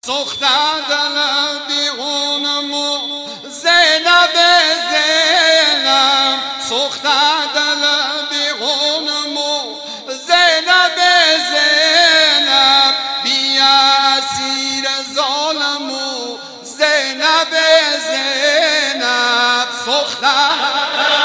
سوختن دل بیغونمو زینب زینب سوختن دل بیغونمو زینب زینب بیا اسیر ظالمو زینب زینب سوختن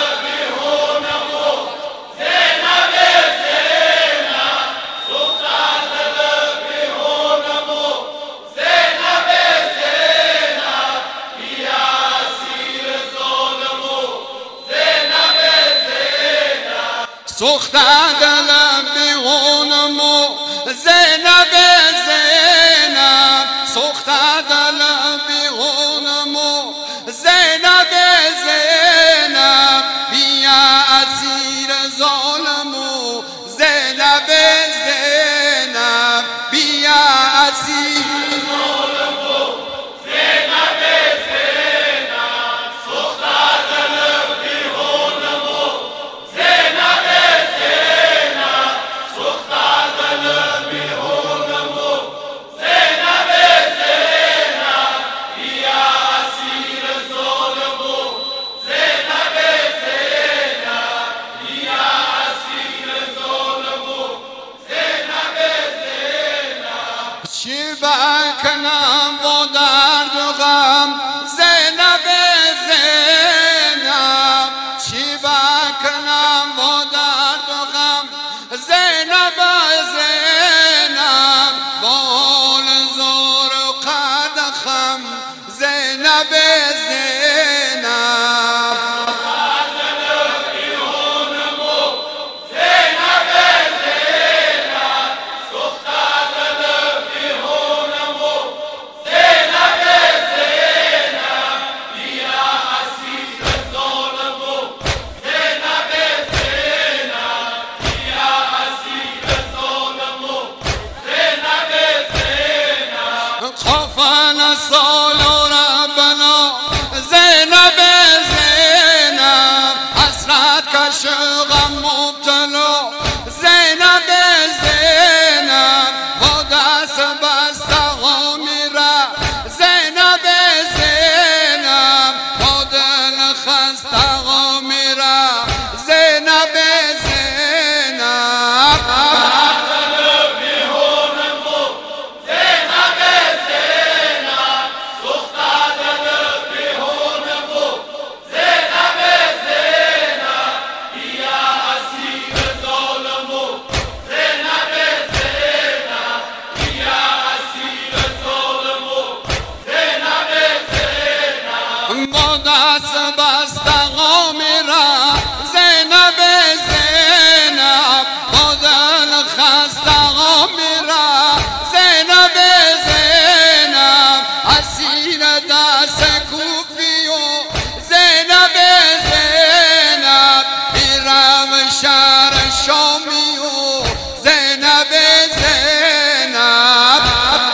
سوختن دل بیغونمو زینب زینب سوختن دل بیغونمو زینب زینب بیا اسیر ظالمو زینب زینب بیا اسیر چی بکنم با درد و غم زینب زینب چی بکنم با درد و غم زینب زینب با حال زور و قد خم زینب زینب خوفنا سال ربنا زینب زینب حسرت کش غم مبتلا زینب زینب با دست بسته ها میره زینب زینب با دل خسته ها میره زینب زینب با دست بسته ها میره زینب زینب با دل خسته ها میره زینب زینب اسیر دست کوفی و زینب زینب میرم شهر شامی و زینب زینب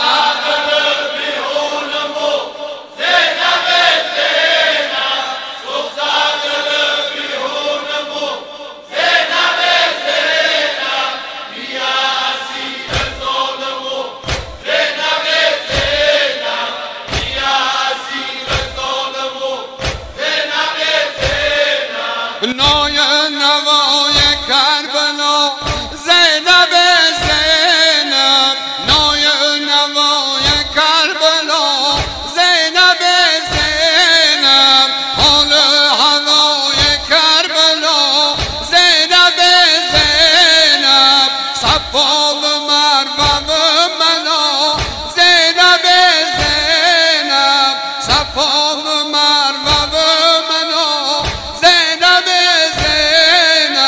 نای نوای کربلا زینب زینب نای نوای کربلا زینب زینب حال هوای کربلا زینب زینب صفا و مروه و منا زینب زینب صفا و مروه و منا زینب زینب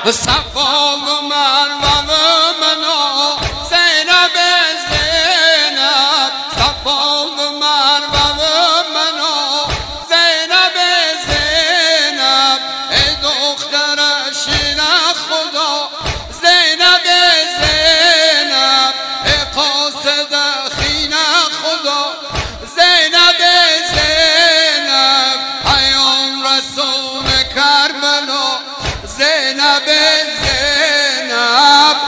صفا و مروه و منو زینب زینب صفا و مروه و منو زینب زینب ای دختر شیر خدا زینب زینب ای قاصد خین خدا زینب زینب پیام رسول کربلا زینب زینب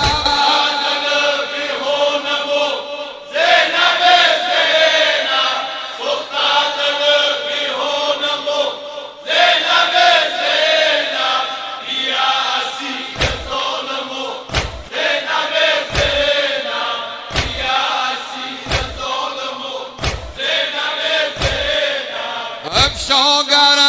افشاگر